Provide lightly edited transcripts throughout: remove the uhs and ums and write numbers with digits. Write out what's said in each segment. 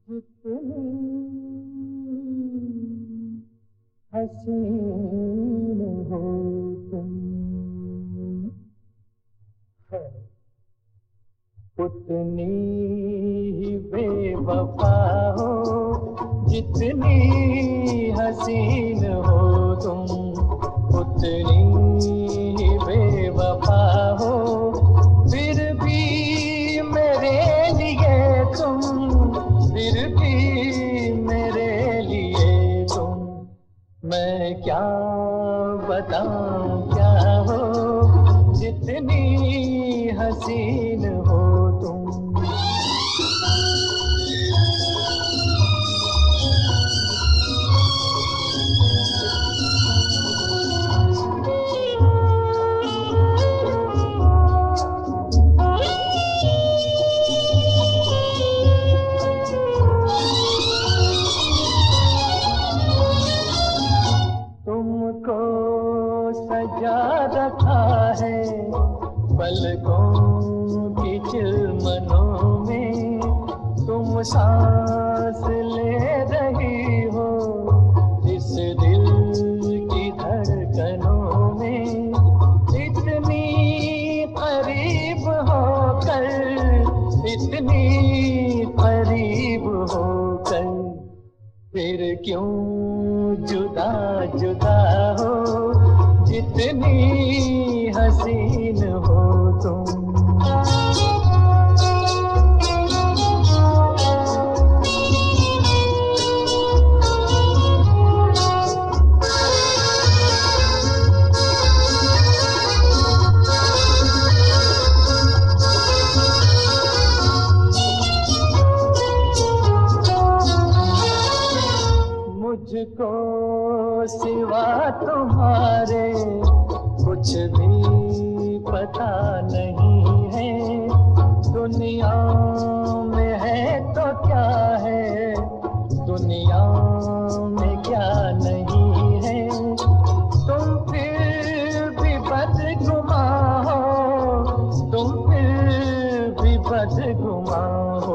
कितनी हसीन हो तुम, है उतनी ही बेवफा हो जितनी हसीन हो तुम, उतनी ही बेवफा हो फिर भी मेरे लिए तुम, फिर भी मेरे लिए तुम। मैं क्या बताऊं क्या हो जितनी हसीन हो तुम। तुमको सजा रखा है पलकों की चिलमनों में, तुम सांस ले रही हो इस दिल की धड़कनों में। इतनी करीब होकर, इतनी करीब होकर फिर क्यों जुदा जुदा हो जितनी हसीन हो तुम। मुझको सिवा तुम्हारे कुछ भी पता नहीं है, दुनिया में है तो क्या है, दुनिया में क्या नहीं है। तुम फिर भी बदगुमा हो, तुम फिर भी बदगुमा हो,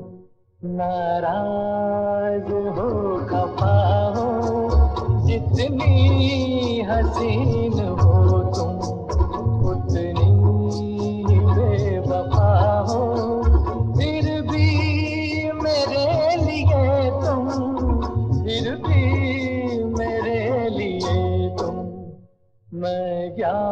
नाराज हो खफा हो जितनी हसीन हो तुम, उतनी ही बेवफा हो फिर भी मेरे लिए तुम, फिर भी मेरे लिए तुम। मैं क्या